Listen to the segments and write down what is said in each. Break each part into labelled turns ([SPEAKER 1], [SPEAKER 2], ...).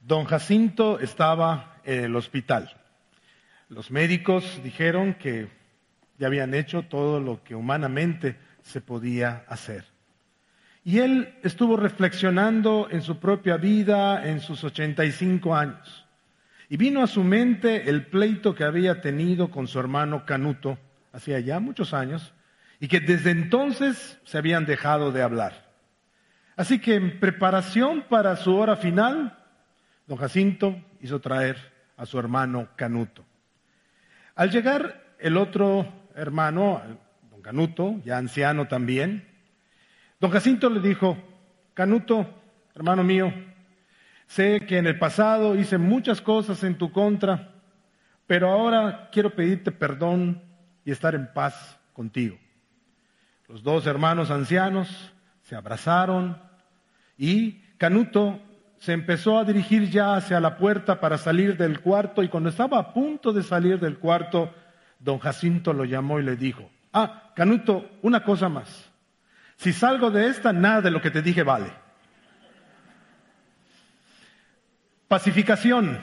[SPEAKER 1] Don Jacinto estaba en el hospital. Los médicos dijeron que ya habían hecho todo lo que humanamente se podía hacer. Y él estuvo reflexionando en su propia vida, en sus 85 años. Y vino a su mente el pleito que había tenido con su hermano Canuto hacía ya muchos años, y que desde entonces se habían dejado de hablar. Así que en preparación para su hora final, don Jacinto hizo traer a su hermano Canuto. Al llegar el otro hermano, don Canuto, ya anciano también, don Jacinto le dijo: Canuto, hermano mío, sé que en el pasado hice muchas cosas en tu contra, pero ahora quiero pedirte perdón y estar en paz contigo. Los dos hermanos ancianos se abrazaron y Canuto se empezó a dirigir ya hacia la puerta para salir del cuarto, y cuando estaba a punto de salir del cuarto, don Jacinto lo llamó y le dijo: Canuto, una cosa más. Si salgo de esta, nada de lo que te dije vale. Pacificación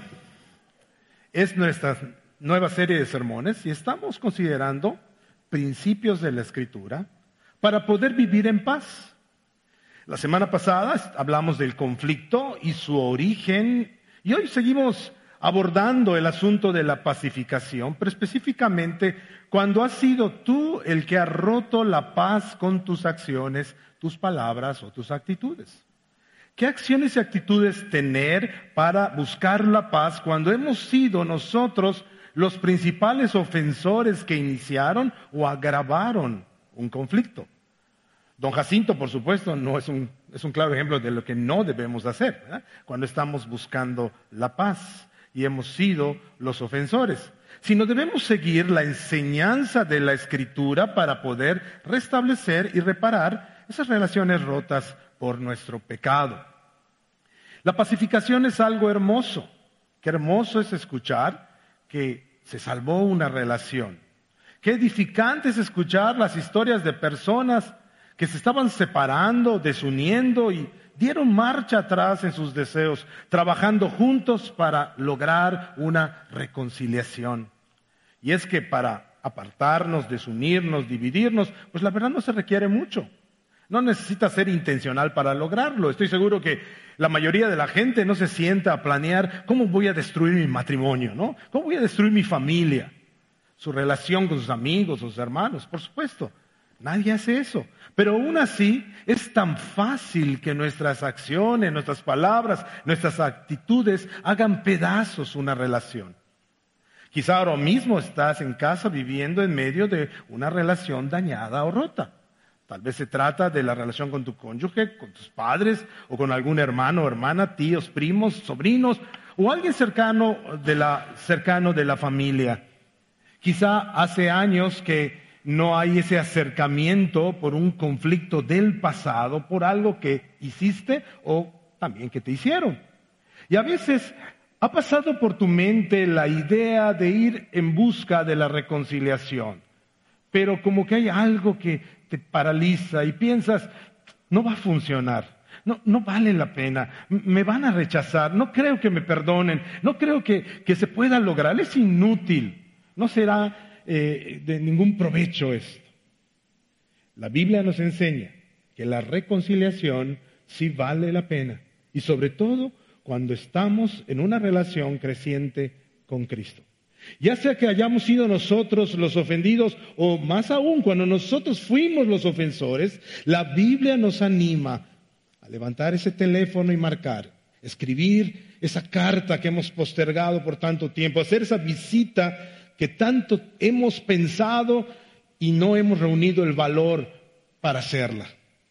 [SPEAKER 1] es nuestra nueva serie de sermones y estamos considerando principios de la Escritura para poder vivir en paz. La semana pasada hablamos del conflicto y su origen, y hoy seguimos abordando el asunto de la pacificación, pero específicamente cuando has sido tú el que ha roto la paz con tus acciones, tus palabras o tus actitudes. ¿Qué acciones y actitudes tener para buscar la paz cuando hemos sido nosotros los principales ofensores que iniciaron o agravaron un conflicto? Don Jacinto, por supuesto, es un claro ejemplo de lo que no debemos hacer, ¿verdad? Cuando estamos buscando la paz y hemos sido los ofensores. Sino debemos seguir la enseñanza de la Escritura para poder restablecer y reparar esas relaciones rotas por nuestro pecado. La pacificación es algo hermoso. Qué hermoso es escuchar que se salvó una relación. Qué edificante es escuchar las historias de personas que se estaban separando, desuniendo y dieron marcha atrás en sus deseos, trabajando juntos para lograr una reconciliación. Y es que para apartarnos, desunirnos, dividirnos, pues la verdad no se requiere mucho. No necesita ser intencional para lograrlo. Estoy seguro que la mayoría de la gente no se sienta a planear cómo voy a destruir mi matrimonio, ¿no? ¿Cómo voy a destruir mi familia? Su relación con sus amigos, sus hermanos, por supuesto. Nadie hace eso. Pero aún así es tan fácil que nuestras acciones, nuestras palabras, nuestras actitudes hagan pedazos una relación. Quizá ahora mismo estás en casa viviendo en medio de una relación dañada o rota. Tal vez se trata de la relación con tu cónyuge, con tus padres, o con algún hermano o hermana, tíos, primos, sobrinos, o alguien cercano de la familia. Quizá hace años que no hay ese acercamiento por un conflicto del pasado, por algo que hiciste o también que te hicieron. Y a veces ha pasado por tu mente la idea de ir en busca de la reconciliación, pero como que hay algo que te paraliza y piensas: no va a funcionar, no vale la pena, me van a rechazar, no creo que me perdonen, no creo que se pueda lograr, es inútil, no será de ningún provecho esto. La Biblia nos enseña que la reconciliación sí vale la pena, y sobre todo cuando estamos en una relación creciente con Cristo. Ya sea que hayamos sido nosotros los ofendidos o más aún cuando nosotros fuimos los ofensores, la Biblia nos anima a levantar ese teléfono y marcar, escribir esa carta que hemos postergado por tanto tiempo, hacer esa visita que tanto hemos pensado y no hemos reunido el valor para hacerla.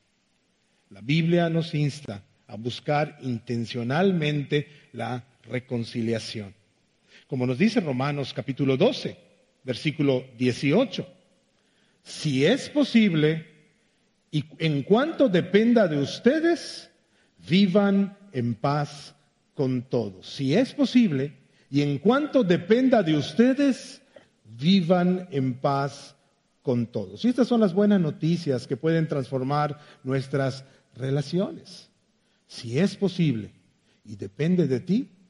[SPEAKER 1] La Biblia nos insta a buscar intencionalmente la reconciliación. Como nos dice Romanos capítulo 12, versículo 18. Si es posible, y en cuanto dependa de ustedes, vivan en paz con todos. Si es posible, y en cuanto dependa de ustedes, vivan en paz con todos. Y estas son las buenas noticias que pueden transformar nuestras relaciones. Si es posible y depende de ti,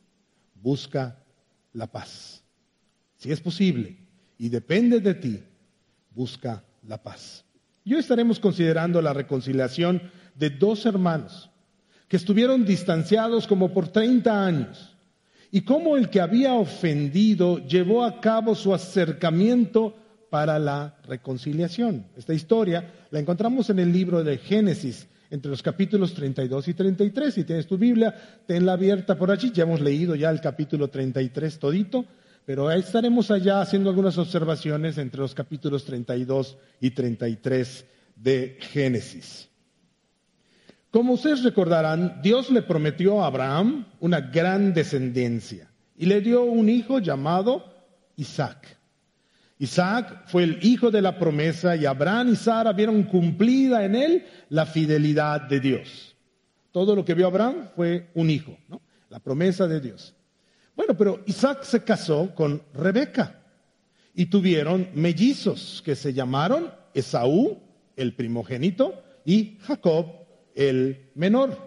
[SPEAKER 1] busca la paz. Si es posible y depende de ti, busca la paz. Y hoy estaremos considerando la reconciliación de dos hermanos que estuvieron distanciados como por 30 años y cómo el que había ofendido llevó a cabo su acercamiento para la reconciliación. Esta historia la encontramos en el libro de Génesis, entre los capítulos 32 y 33. Si tienes tu Biblia, tenla abierta por allí. Ya hemos leído ya el capítulo 33 todito, pero estaremos allá haciendo algunas observaciones entre los capítulos 32 y 33 de Génesis. Como ustedes recordarán, Dios le prometió a Abraham una gran descendencia y le dio un hijo llamado Isaac. Isaac fue el hijo de la promesa y Abraham y Sara vieron cumplida en él la fidelidad de Dios. Todo lo que vio Abraham fue un hijo, ¿no? La promesa de Dios. Bueno, pero Isaac se casó con Rebeca y tuvieron mellizos que se llamaron Esaú, el primogénito, y Jacob, el menor.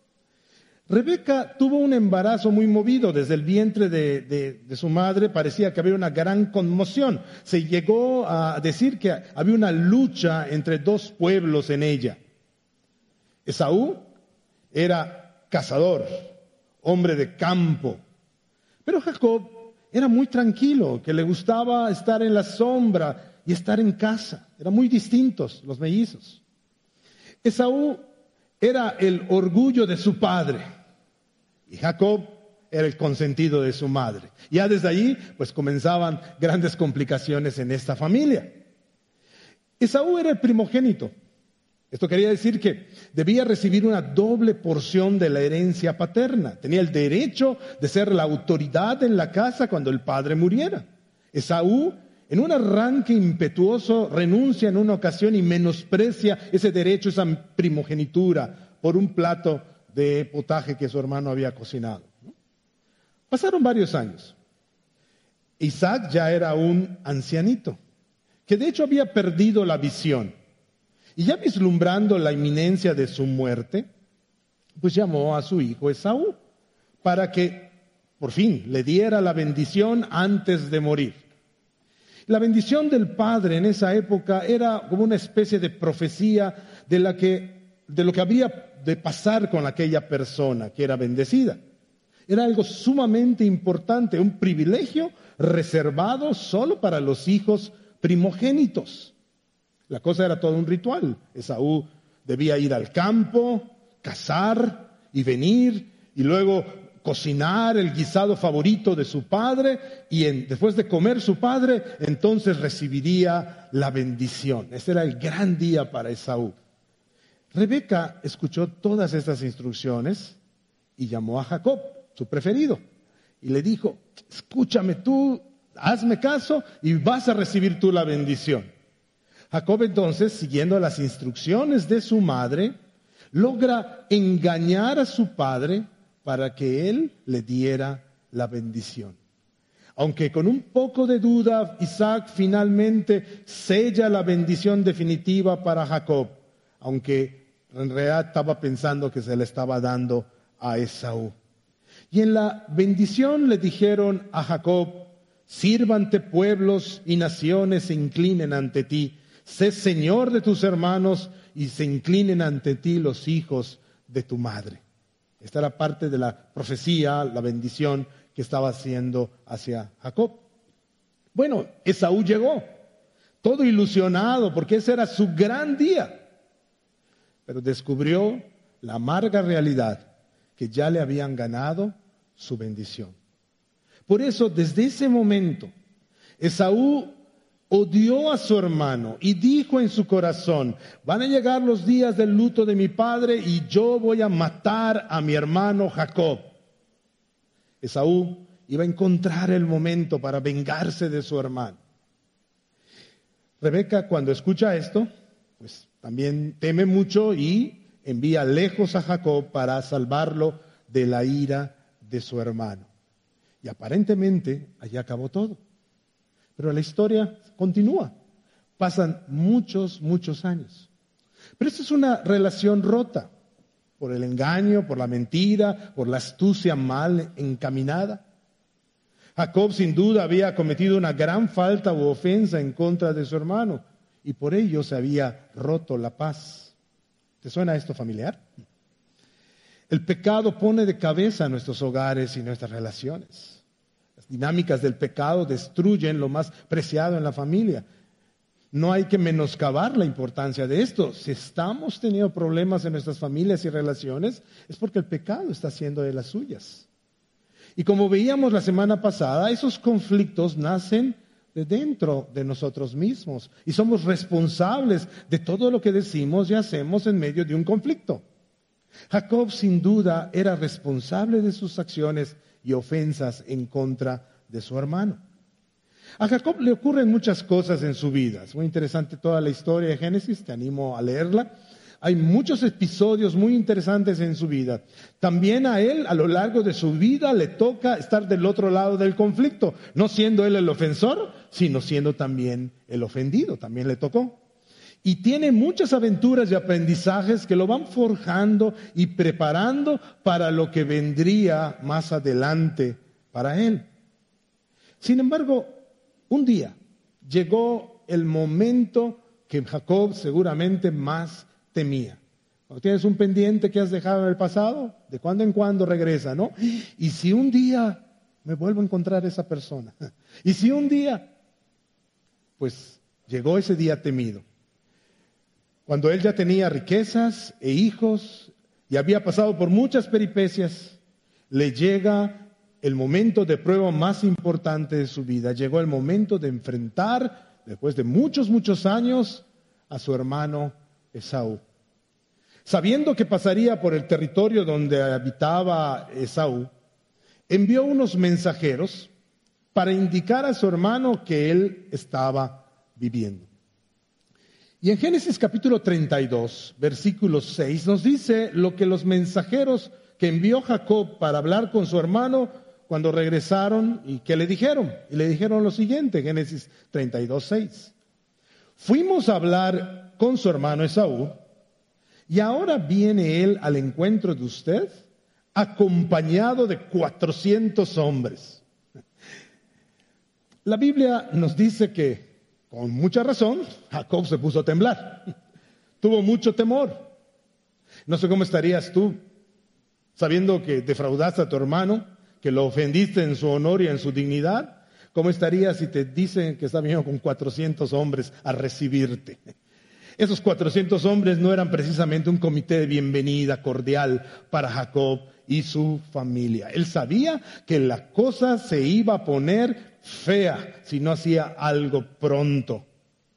[SPEAKER 1] Rebeca tuvo un embarazo muy movido. Desde el vientre de su madre parecía que había una gran conmoción. Se llegó a decir que había una lucha entre dos pueblos en ella. Esaú era cazador, hombre de campo. Pero Jacob era muy tranquilo, que le gustaba estar en la sombra y estar en casa. Eran muy distintos los mellizos. Esaú era el orgullo de su padre. Y Jacob era el consentido de su madre. Ya desde allí, pues comenzaban grandes complicaciones en esta familia. Esaú era el primogénito. Esto quería decir que debía recibir una doble porción de la herencia paterna. Tenía el derecho de ser la autoridad en la casa cuando el padre muriera. Esaú, en un arranque impetuoso, renuncia en una ocasión y menosprecia ese derecho, esa primogenitura, por un plato de potaje que su hermano había cocinado. Pasaron varios años. Isaac ya era un ancianito, que de hecho había perdido la visión. Y ya vislumbrando la inminencia de su muerte, pues llamó a su hijo Esaú para que por fin le diera la bendición antes de morir. La bendición del padre en esa época era como una especie de profecía de lo que había de pasar con aquella persona que era bendecida. Era algo sumamente importante, un privilegio reservado solo para los hijos primogénitos. La cosa era todo un ritual. Esaú debía ir al campo, cazar y venir, y luego cocinar el guisado favorito de su padre, y después de comer su padre, entonces recibiría la bendición. Ese era el gran día para Esaú. Rebeca escuchó todas estas instrucciones y llamó a Jacob, su preferido, y le dijo: escúchame tú, hazme caso y vas a recibir tú la bendición. Jacob entonces, siguiendo las instrucciones de su madre, logra engañar a su padre para que él le diera la bendición. Aunque con un poco de duda, Isaac finalmente sella la bendición definitiva para Jacob, aunque en realidad estaba pensando que se le estaba dando a Esaú. Y en la bendición le dijeron a Jacob: sírvante pueblos y naciones se inclinen ante ti. Sé señor de tus hermanos y se inclinen ante ti los hijos de tu madre. Esta era parte de la profecía, la bendición que estaba haciendo hacia Jacob. Bueno, Esaú llegó, todo ilusionado, porque ese era su gran día. Pero descubrió la amarga realidad que ya le habían ganado su bendición. Por eso, desde ese momento, Esaú odió a su hermano y dijo en su corazón: van a llegar los días del luto de mi padre y yo voy a matar a mi hermano Jacob. Esaú iba a encontrar el momento para vengarse de su hermano. Rebeca, cuando escucha esto, pues también teme mucho y envía lejos a Jacob para salvarlo de la ira de su hermano. Y aparentemente allí acabó todo. Pero la historia continúa. Pasan muchos años. Pero esta es una relación rota por el engaño, por la mentira, por la astucia mal encaminada. Jacob sin duda había cometido una gran falta u ofensa en contra de su hermano y por ello se había roto la paz. ¿Te suena esto familiar? El pecado pone de cabeza nuestros hogares y nuestras relaciones. Las dinámicas del pecado destruyen lo más preciado en la familia. No hay que menoscabar la importancia de esto. Si estamos teniendo problemas en nuestras familias y relaciones, es porque el pecado está haciendo de las suyas. Y como veíamos la semana pasada, esos conflictos nacen de dentro de nosotros mismos y somos responsables de todo lo que decimos y hacemos en medio de un conflicto. Jacob sin duda era responsable de sus acciones y ofensas en contra de su hermano. A Jacob le ocurren muchas cosas en su vida. Es muy interesante toda la historia de Génesis, te animo a leerla. Hay muchos episodios muy interesantes en su vida. También a él, a lo largo de su vida, le toca estar del otro lado del conflicto, no siendo él el ofensor, sino siendo también el ofendido, también le tocó. Y tiene muchas aventuras y aprendizajes que lo van forjando y preparando para lo que vendría más adelante para él. Sin embargo, un día llegó el momento que Jacob seguramente más temía. Cuando tienes un pendiente que has dejado en el pasado, de cuando en cuando regresa, ¿no? Y si un día me vuelvo a encontrar esa persona, y si un día, pues llegó ese día temido. Cuando él ya tenía riquezas e hijos y había pasado por muchas peripecias, le llega el momento de prueba más importante de su vida. Llegó el momento de enfrentar, después de muchos años, a su hermano Esaú. Sabiendo que pasaría por el territorio donde habitaba Esaú, envió unos mensajeros para indicar a su hermano que él estaba viviendo. Y en Génesis capítulo 32, versículo 6, nos dice lo que los mensajeros que envió Jacob para hablar con su hermano cuando regresaron y que le dijeron. Y le dijeron lo siguiente, Génesis 32, 6. Fuimos a hablar con su hermano Esaú y ahora viene él al encuentro de usted acompañado de 400 hombres. La Biblia nos dice que con mucha razón, Jacob se puso a temblar. Tuvo mucho temor. No sé cómo estarías tú, sabiendo que defraudaste a tu hermano, que lo ofendiste en su honor y en su dignidad. ¿Cómo estarías si te dicen que está viniendo con 400 hombres a recibirte? Esos 400 hombres no eran precisamente un comité de bienvenida cordial para Jacob y su familia. Él sabía que la cosa se iba a poner fea si no hacía algo pronto.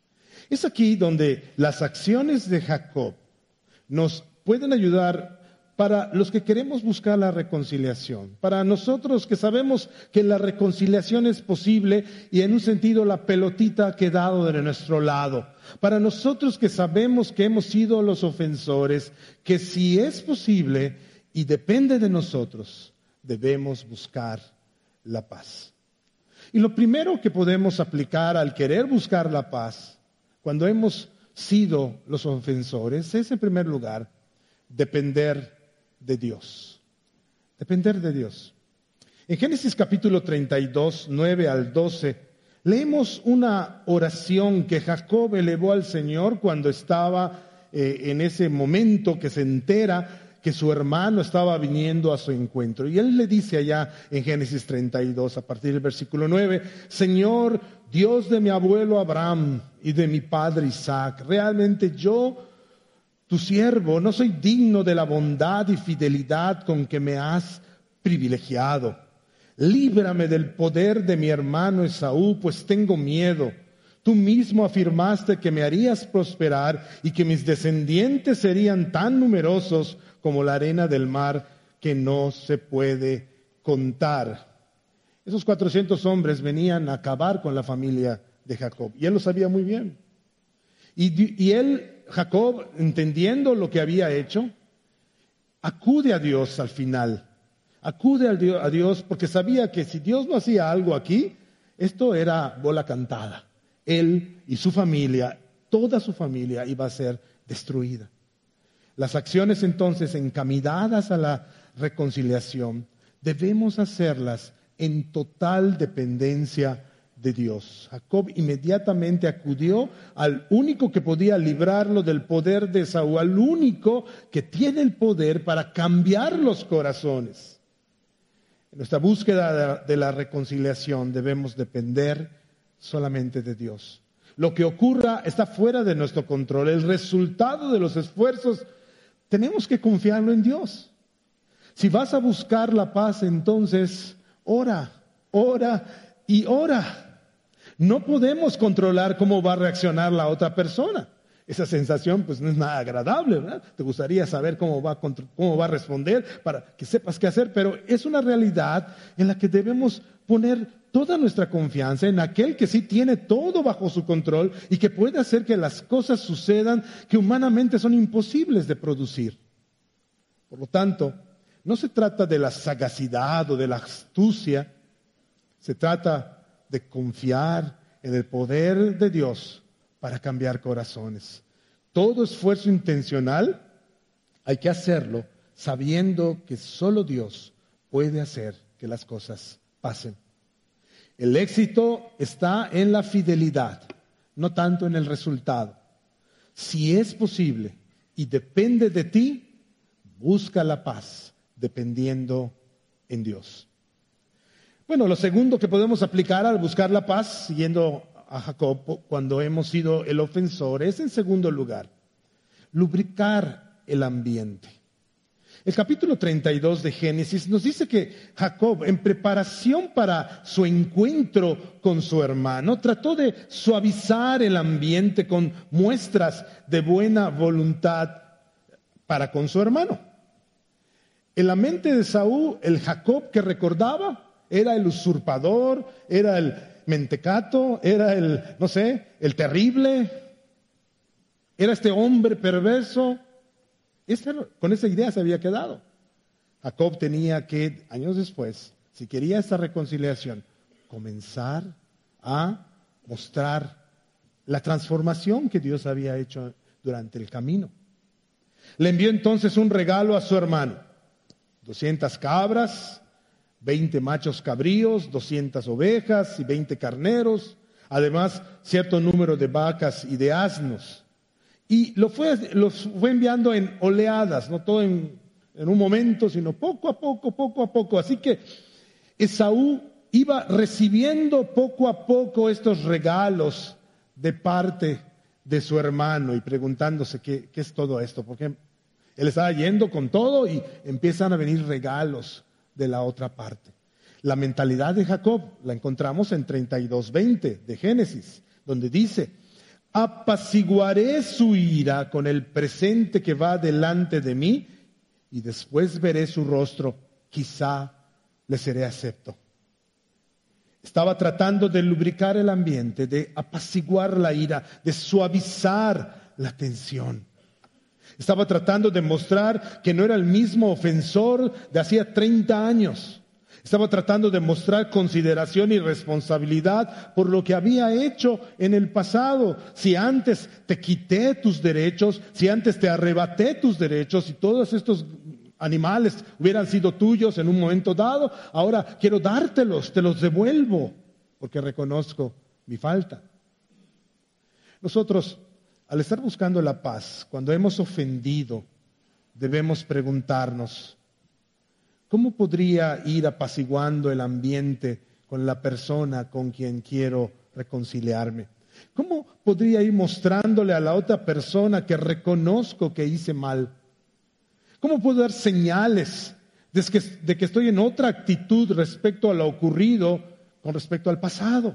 [SPEAKER 1] Es aquí donde las acciones de Jacob nos pueden ayudar para los que queremos buscar la reconciliación, para nosotros que sabemos que la reconciliación es posible y en un sentido la pelotita ha quedado de nuestro lado, para nosotros que sabemos que hemos sido los ofensores, que si es posible y depende de nosotros, debemos buscar la paz. Y lo primero que podemos aplicar al querer buscar la paz, cuando hemos sido los ofensores, es en primer lugar depender de Dios. Depender de Dios. En Génesis capítulo 32, 9 al 12, leemos una oración que Jacob elevó al Señor cuando estaba en ese momento que se entera que su hermano estaba viniendo a su encuentro. Y él le dice allá en Génesis 32, a partir del versículo 9, Señor, Dios de mi abuelo Abraham y de mi padre Isaac, realmente yo, tu siervo, no soy digno de la bondad y fidelidad con que me has privilegiado. Líbrame del poder de mi hermano Esaú, pues tengo miedo. Tú mismo afirmaste que me harías prosperar y que mis descendientes serían tan numerosos como la arena del mar que no se puede contar. Esos 400 hombres venían a acabar con la familia de Jacob y él lo sabía muy bien. Y él, Jacob, entendiendo lo que había hecho, acude a Dios al final. Acude a Dios porque sabía que si Dios no hacía algo aquí, esto era bola cantada. Él y su familia, toda su familia iba a ser destruida. Las acciones entonces encaminadas a la reconciliación debemos hacerlas en total dependencia de Dios. Jacob inmediatamente acudió al único que podía librarlo del poder de Esaú, al único que tiene el poder para cambiar los corazones. En nuestra búsqueda de la reconciliación debemos depender solamente de Dios. Lo que ocurra está fuera de nuestro control. El resultado de los esfuerzos tenemos que confiarlo en Dios. Si vas a buscar la paz, entonces ora, ora y ora. No podemos controlar cómo va a reaccionar la otra persona. Esa sensación pues no es nada agradable, ¿verdad? Te gustaría saber cómo va a responder para que sepas qué hacer, pero es una realidad en la que debemos poner toda nuestra confianza en aquel que sí tiene todo bajo su control y que puede hacer que las cosas sucedan que humanamente son imposibles de producir. Por lo tanto, no se trata de la sagacidad o de la astucia, se trata de confiar en el poder de Dios para cambiar corazones. Todo esfuerzo intencional hay que hacerlo sabiendo que solo Dios puede hacer que las cosas pasen. El éxito está en la fidelidad, no tanto en el resultado. Si es posible y depende de ti, busca la paz dependiendo en Dios. Bueno, lo segundo que podemos aplicar al buscar la paz, siguiendo a Jacob cuando hemos sido el ofensor, es en segundo lugar, lubricar el ambiente. El capítulo 32 de Génesis nos dice que Jacob, en preparación para su encuentro con su hermano, trató de suavizar el ambiente con muestras de buena voluntad para con su hermano. En la mente de Saúl, el Jacob que recordaba era el usurpador, era el mentecato, era el terrible, era este hombre perverso. Con esa idea se había quedado. Jacob tenía que, años después, si quería esta reconciliación, comenzar a mostrar la transformación que Dios había hecho durante el camino. Le envió entonces un regalo a su hermano: 200 cabras, 20 machos cabríos, 200 ovejas y 20 carneros, además cierto número de vacas y de asnos. Y los fue enviando en oleadas, no todo en un momento, sino poco a poco. Así que Esaú iba recibiendo poco a poco estos regalos de parte de su hermano y preguntándose qué es todo esto, porque él estaba yendo con todo y empiezan a venir regalos de la otra parte. La mentalidad de Jacob la encontramos en 32:20 de Génesis, donde dice: apaciguaré su ira con el presente que va delante de mí y después veré su rostro, quizá le seré acepto. Estaba tratando de lubricar el ambiente, de apaciguar la ira, de suavizar la tensión. Estaba tratando de mostrar que no era el mismo ofensor de hacía 30 años. Estaba tratando de mostrar consideración y responsabilidad por lo que había hecho en el pasado. Si antes te quité tus derechos, si antes te arrebaté tus derechos y todos estos animales hubieran sido tuyos en un momento dado, ahora quiero dártelos, te los devuelvo, porque reconozco mi falta. Nosotros, al estar buscando la paz, cuando hemos ofendido, debemos preguntarnos: ¿cómo podría ir apaciguando el ambiente con la persona con quien quiero reconciliarme? ¿Cómo podría ir mostrándole a la otra persona que reconozco que hice mal? ¿Cómo puedo dar señales de que estoy en otra actitud respecto a lo ocurrido con respecto al pasado?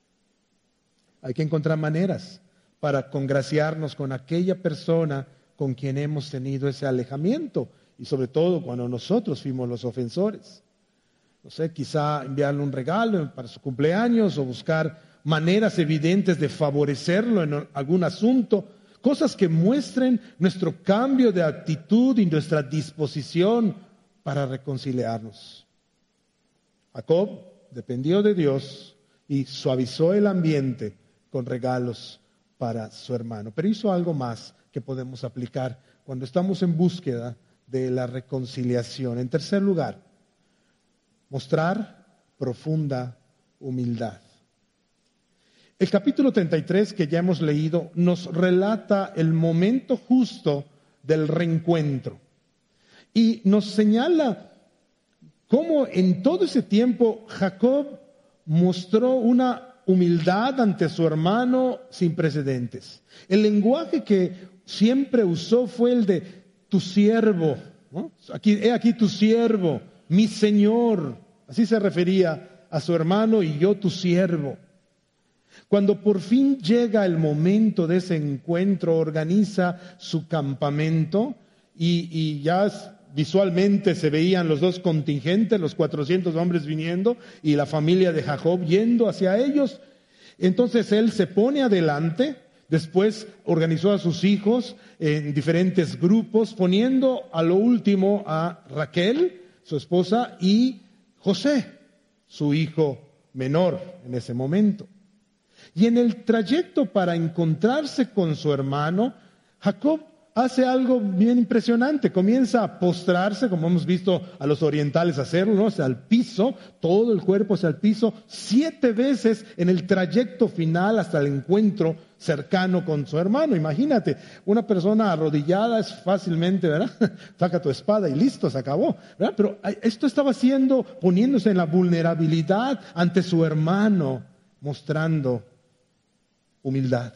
[SPEAKER 1] Hay que encontrar maneras para congraciarnos con aquella persona con quien hemos tenido ese alejamiento. Y sobre todo cuando nosotros fuimos los ofensores. No sé, quizá enviarle un regalo para su cumpleaños o buscar maneras evidentes de favorecerlo en algún asunto. Cosas que muestren nuestro cambio de actitud y nuestra disposición para reconciliarnos. Jacob dependió de Dios y suavizó el ambiente con regalos para su hermano. Pero hizo algo más que podemos aplicar cuando estamos en búsqueda de la reconciliación. En tercer lugar, mostrar profunda humildad. El capítulo 33 que ya hemos leído nos relata el momento justo del reencuentro y nos señala cómo en todo ese tiempo Jacob mostró una humildad ante su hermano sin precedentes. El lenguaje que siempre usó fue el de tu siervo, ¿no? He aquí tu siervo, mi señor. Así se refería a su hermano y yo tu siervo. Cuando por fin llega el momento de ese encuentro, organiza su campamento y ya visualmente se veían los dos contingentes, los 400 hombres viniendo y la familia de Jacob yendo hacia ellos. Entonces él se pone adelante, después organizó a sus hijos en diferentes grupos, poniendo a lo último a Raquel, su esposa, y José, su hijo menor en ese momento. Y en el trayecto para encontrarse con su hermano, Jacob hace algo bien impresionante. Comienza a postrarse, como hemos visto a los orientales hacerlo, ¿no? O sea, al piso, todo el cuerpo hacia el piso, 7 veces en el trayecto final hasta el encuentro cercano con su hermano. Imagínate, una persona arrodillada es fácilmente, ¿verdad? Saca tu espada y listo, se acabó, ¿verdad? Pero esto estaba haciendo, poniéndose en la vulnerabilidad ante su hermano, mostrando humildad.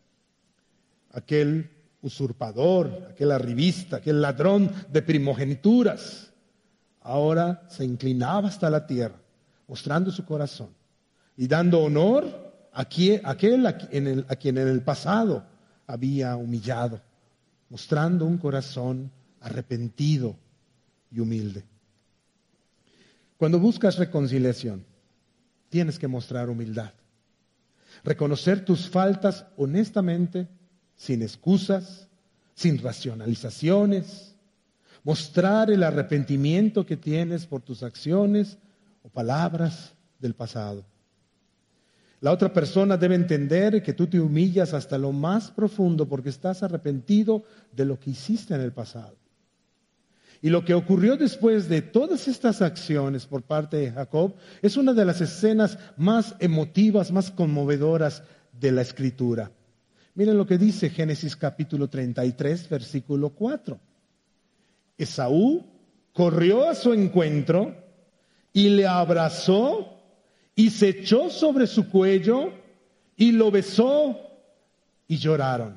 [SPEAKER 1] Aquel usurpador, aquel arribista, aquel ladrón de primogenituras, ahora se inclinaba hasta la tierra, mostrando su corazón y dando honor a quien en el pasado había humillado, mostrando un corazón arrepentido y humilde. Cuando buscas reconciliación, tienes que mostrar humildad. Reconocer tus faltas honestamente, sin excusas, sin racionalizaciones. Mostrar el arrepentimiento que tienes por tus acciones o palabras del pasado. La otra persona debe entender que tú te humillas hasta lo más profundo porque estás arrepentido de lo que hiciste en el pasado. Y lo que ocurrió después de todas estas acciones por parte de Jacob es una de las escenas más emotivas, más conmovedoras de la Escritura. Miren lo que dice Génesis capítulo 33, versículo 4. Esaú corrió a su encuentro y le abrazó y se echó sobre su cuello y lo besó y lloraron.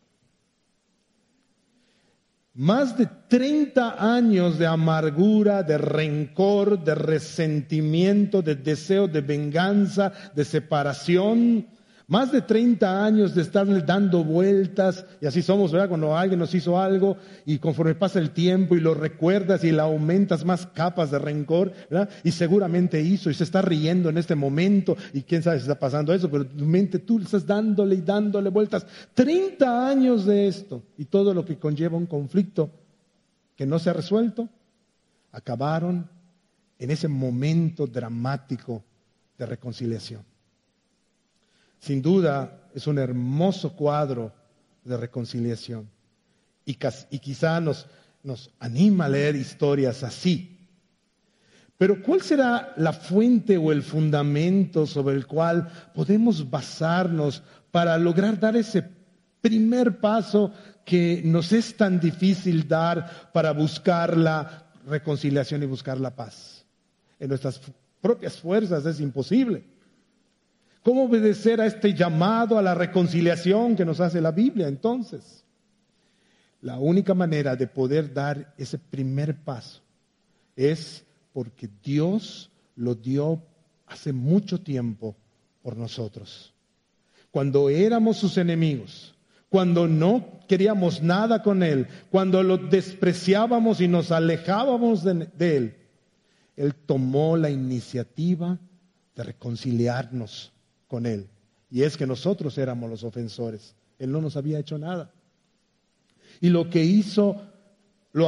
[SPEAKER 1] Más de 30 años de amargura, de rencor, de resentimiento, de deseo de venganza, de separación. Más de 30 años de estarle dando vueltas, y así somos, ¿verdad? Cuando alguien nos hizo algo y conforme pasa el tiempo y lo recuerdas y le aumentas más capas de rencor, ¿verdad? Y seguramente hizo y se está riendo en este momento y quién sabe si está pasando eso, pero tu mente tú le estás dándole y dándole vueltas. 30 años de esto y todo lo que conlleva un conflicto que no se ha resuelto, acabaron en ese momento dramático de reconciliación. Sin duda es un hermoso cuadro de reconciliación y quizá nos anima a leer historias así. Pero ¿cuál será la fuente o el fundamento sobre el cual podemos basarnos para lograr dar ese primer paso que nos es tan difícil dar para buscar la reconciliación y buscar la paz? En nuestras propias fuerzas es imposible. ¿Cómo obedecer a este llamado a la reconciliación que nos hace la Biblia entonces? La única manera de poder dar ese primer paso es porque Dios lo dio hace mucho tiempo por nosotros. Cuando éramos sus enemigos, cuando no queríamos nada con Él, cuando lo despreciábamos y nos alejábamos de Él, Él tomó la iniciativa de reconciliarnos con Él. Y es que nosotros éramos los ofensores. Él no nos había hecho nada. Y lo que hizo, lo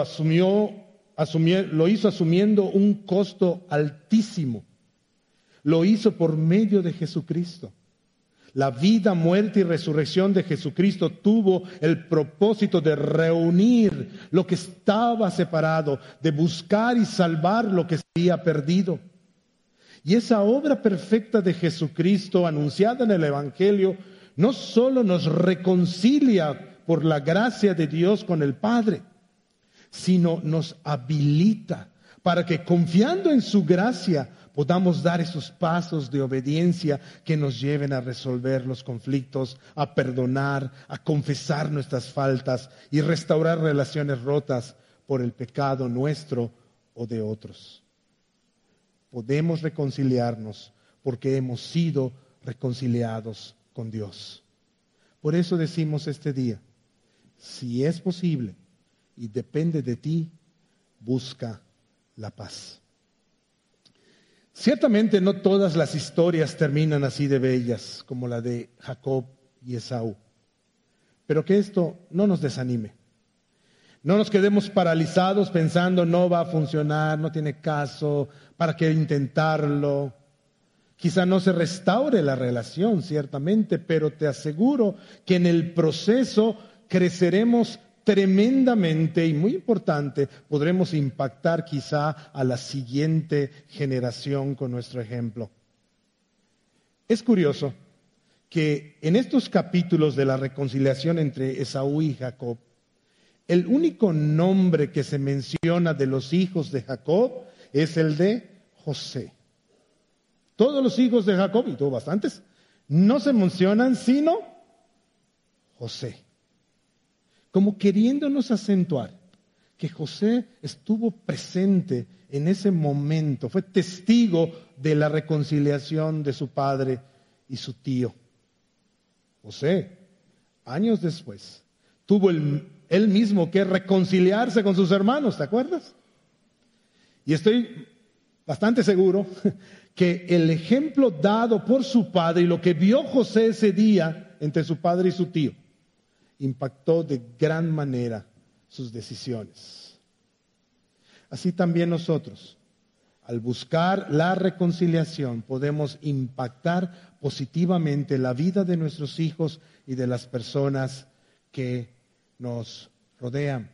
[SPEAKER 1] hizo asumiendo un costo altísimo. Lo hizo por medio de Jesucristo. La vida, muerte y resurrección de Jesucristo tuvo el propósito de reunir lo que estaba separado, de buscar y salvar lo que se había perdido. Y esa obra perfecta de Jesucristo anunciada en el Evangelio no solo nos reconcilia por la gracia de Dios con el Padre, sino nos habilita para que confiando en su gracia podamos dar esos pasos de obediencia que nos lleven a resolver los conflictos, a perdonar, a confesar nuestras faltas y restaurar relaciones rotas por el pecado nuestro o de otros. Podemos reconciliarnos porque hemos sido reconciliados con Dios. Por eso decimos este día, si es posible y depende de ti, busca la paz. Ciertamente no todas las historias terminan así de bellas como la de Jacob y Esaú, pero que esto no nos desanime. No nos quedemos paralizados pensando no va a funcionar, no tiene caso, ¿para qué intentarlo? Quizá no se restaure la relación, ciertamente, pero te aseguro que en el proceso creceremos tremendamente y muy importante, podremos impactar quizá a la siguiente generación con nuestro ejemplo. Es curioso que en estos capítulos de la reconciliación entre Esaú y Jacob, el único nombre que se menciona de los hijos de Jacob es el de José. Todos los hijos de Jacob, y tuvo bastantes, no se mencionan sino José. Como queriéndonos acentuar que José estuvo presente en ese momento, fue testigo de la reconciliación de su padre y su tío. José, años después, tuvo él mismo que reconciliarse con sus hermanos, ¿te acuerdas? Y estoy bastante seguro que el ejemplo dado por su padre y lo que vio José ese día entre su padre y su tío, impactó de gran manera sus decisiones. Así también nosotros, al buscar la reconciliación, podemos impactar positivamente la vida de nuestros hijos y de las personas que nos rodean.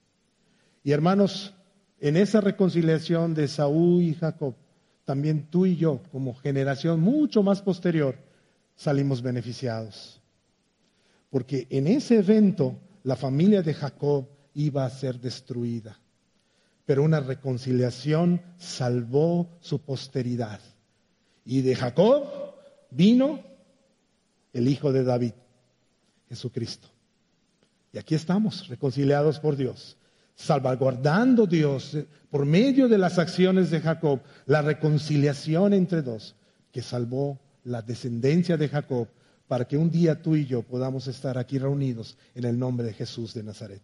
[SPEAKER 1] Y hermanos, en esa reconciliación de Esaú y Jacob, también tú y yo, como generación mucho más posterior, salimos beneficiados. Porque en ese evento la familia de Jacob iba a ser destruida. Pero una reconciliación salvó su posteridad. Y de Jacob vino el hijo de David, Jesucristo. Y aquí estamos, reconciliados por Dios, salvaguardando Dios por medio de las acciones de Jacob, la reconciliación entre dos, que salvó la descendencia de Jacob, para que un día tú y yo podamos estar aquí reunidos en el nombre de Jesús de Nazaret.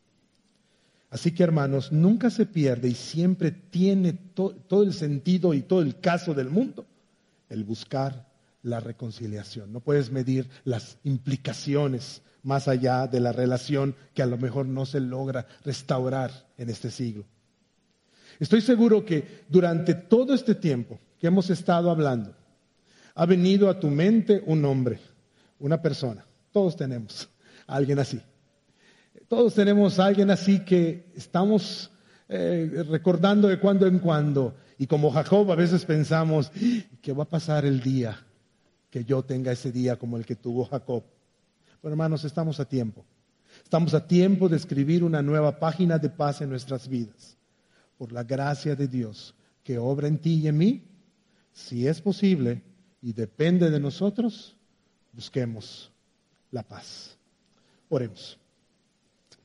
[SPEAKER 1] Así que hermanos, nunca se pierde y siempre tiene todo el sentido y todo el caso del mundo el buscar la reconciliación. No puedes medir las implicaciones más allá de la relación que a lo mejor no se logra restaurar en este siglo. Estoy seguro que durante todo este tiempo que hemos estado hablando, ha venido a tu mente un nombre, una persona. Todos tenemos a alguien así. Todos tenemos a alguien así que estamos recordando de cuando en cuando. Y como Jacob a veces pensamos, ¿qué va a pasar el día que yo tenga ese día como el que tuvo Jacob? Pero hermanos, estamos a tiempo. Estamos a tiempo de escribir una nueva página de paz en nuestras vidas. Por la gracia de Dios que obra en ti y en mí, si es posible y depende de nosotros, busquemos la paz. Oremos.